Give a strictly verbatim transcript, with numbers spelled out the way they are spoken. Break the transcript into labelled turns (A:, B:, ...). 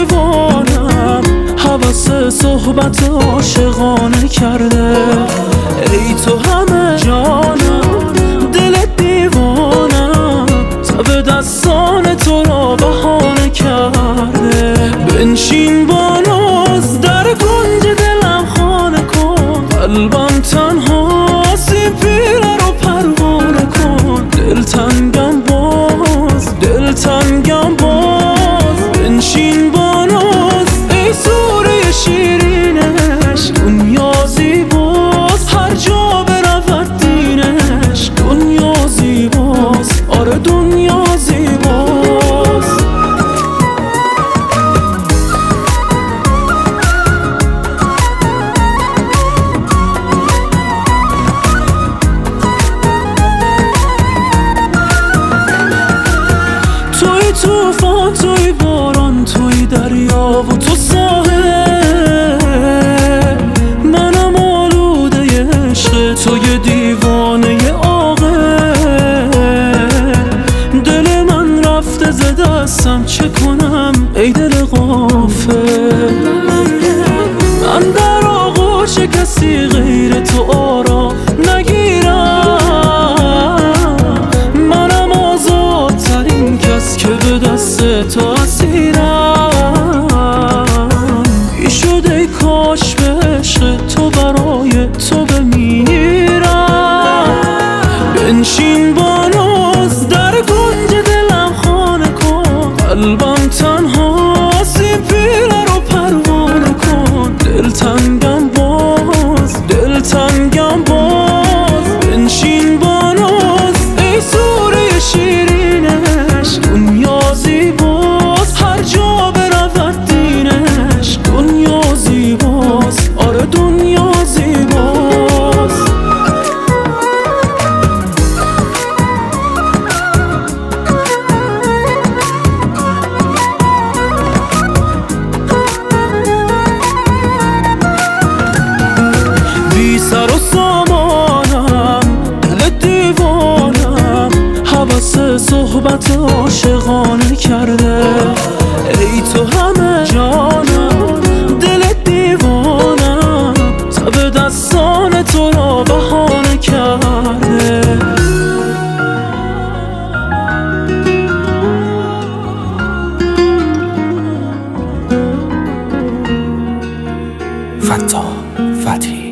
A: دیوانم حوث صحبت عاشقانه کرده. ای تو همه جانم دل دیوانم تب دستان تو را بهانه کرده. بنشین با ناز در کنج دلم خانه کن، قلبم تنها سیم پیره رو پروانه کن. دلتنگم باز دلتنگم باز بنشین با ناز ای سوره شیرینش. دنیا زیباست هر جا برود دینش، دنیا زیباست آره دنیا زیباست. توی توفان توی باران توی دریا و تو ساحل، منم آلوده عشق توی دیوانه عاقل. دل من رفته ز دستم چه کنم ای دل غافل. من در آغوش کسی غیر تو آرام نگیرم، منم آزادترین کس که به دست تو اسیرم. بی شد ای کاش به عشق تو برای تو بمیرم. بنشین با ناز در کنج دلم خانه کن، قلبم تنها سیم پیره رو پروانه کن. دلتنگم باز دلتنگم باز بنشین با ناز ای سوره شیرینش. دنیا زیباست هر جا برود دینش، دنیا زیباست آره دنیا زیباست. بی سر و سامانم دل دیوانم حوث صحبت عاشقانه کرده. ای تو همه جانم دل دیوانم تب دستان تو را بهانه کرده.
B: فتاح فتحی